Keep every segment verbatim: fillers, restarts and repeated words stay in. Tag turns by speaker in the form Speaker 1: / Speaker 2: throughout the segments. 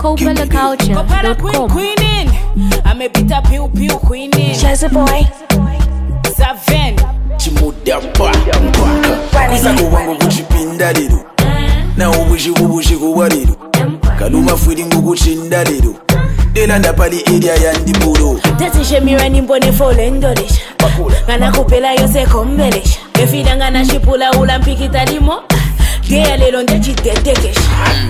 Speaker 1: Copella Culture dot com.
Speaker 2: Queenin, amepita piu piu Queenin.
Speaker 3: Jazzy boy.
Speaker 2: Saven.
Speaker 4: Chimuda pa Kusako wangu kuchipinda lero Na ubushi ubushi kuwa lero Kaluma fwiri ngu kuchinda lero Delanda pali area ya ndiburo
Speaker 2: Tati shemira nimbone folendolesha Ngana kupela yose kombelesha Efida ngana shipula ulampikita limo Gea lelo ndechi tetekesha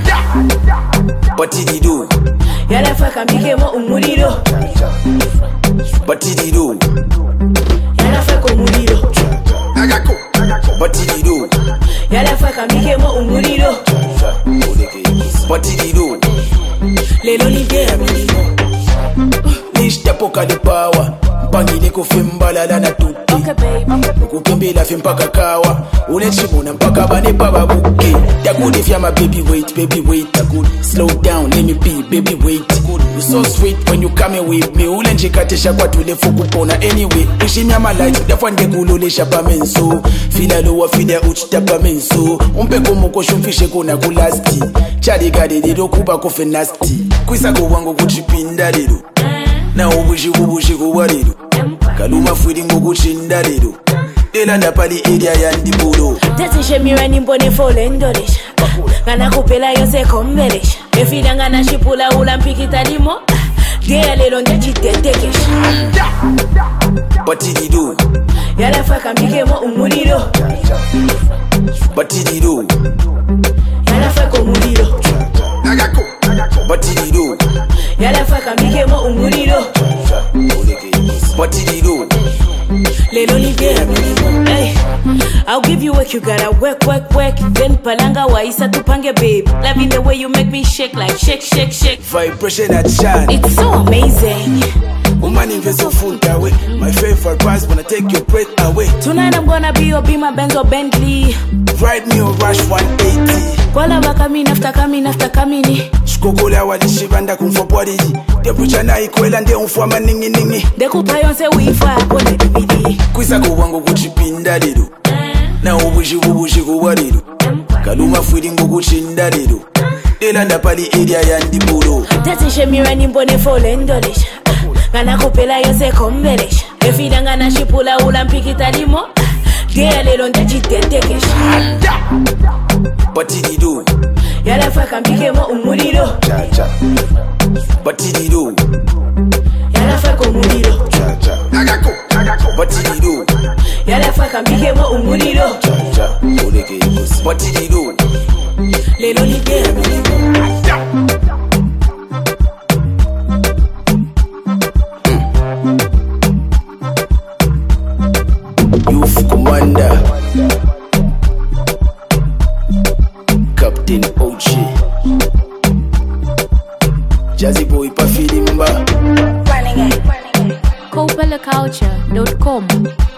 Speaker 4: Batidido
Speaker 2: Yala faka mikemo umuliro
Speaker 4: Batidido
Speaker 2: Yala faka umuliro
Speaker 4: Batidido
Speaker 2: Yala faka mikemo umuliro
Speaker 4: Batidido
Speaker 2: Lelo ni gea mulimo
Speaker 4: Nishta poka de power Mpangine kufembala lana tuti
Speaker 2: Okay baby
Speaker 4: Ukukembela fempaka kawa Unechimuna mpaka bane baba buke Dagudi if you're my baby wait, baby wait Slow down, let me be, baby wait You so sweet when you coming with me Ulenjikatesha kwa tule fukupona anyway Ushimya my light, dafwande kulolesha pa menso Fila lowa fila uchita pa menso Umpe kumoko shumfishe kuna kulasti Chadi gade lido kuba kofe nasty Kuisako wangu kuchipinda lido Na ubushi ubushi kuwa lido Kaluma fwiri ngu kuchinda lido Delanda pali area ya ndiburo
Speaker 2: Tati shemira nimbone folendolesha Ngana kupela yose kombelesha Efida ngana shipula ulampikita limo Gea lelo ndechi tetekesha
Speaker 4: Batidido
Speaker 2: Yala faka mikemo umuliro
Speaker 4: Batidido
Speaker 2: Yala faka umuliro
Speaker 4: Batidido
Speaker 2: Yala faka mikemo umuliro
Speaker 4: Batidido
Speaker 2: Lelo ni gea mulimo Hey, I'll give you work, you gotta work, work, work Then palanga waisa tupange babe Loving the way you make me shake like shake, shake, shake
Speaker 4: Vibration at shine
Speaker 2: It's so amazing
Speaker 4: Woman invest so full that way My favorite price wanna take your breath away
Speaker 2: Tonight I'm gonna be your be my Benz or Bentley
Speaker 4: Ride me or rush one eighty
Speaker 2: Kwala ba coming after coming after coming
Speaker 4: Shkokola walishivanda kumfopwariji Depucha na ikwela nde umfwama ningi ningi
Speaker 2: Dekupa yonse wifa kone D V D
Speaker 4: Kuisako wangu kuchipinda lido Na ubushi ubushi kuwa lido Kaluma fwiri ngu kuchinda lido Delanda pali area ya ndiburo
Speaker 2: Tati shemira nimbone folendolesha Ngana kupela yonse kombelesha Efida ngana shipula ulampikita limo Gea lelo ndechi tetekesha
Speaker 4: Batidido
Speaker 2: Yala faka mikemo umuliro
Speaker 4: Batidido
Speaker 2: Yala faka umuliro
Speaker 4: Batidido
Speaker 2: Yala faka mikemo umuliro
Speaker 4: Batidido
Speaker 2: Lelo ni gea mulimo
Speaker 4: Youth Commander Captain Ochi Jazzy boy pa filimba
Speaker 3: Running it.
Speaker 1: Copella Culture dot com.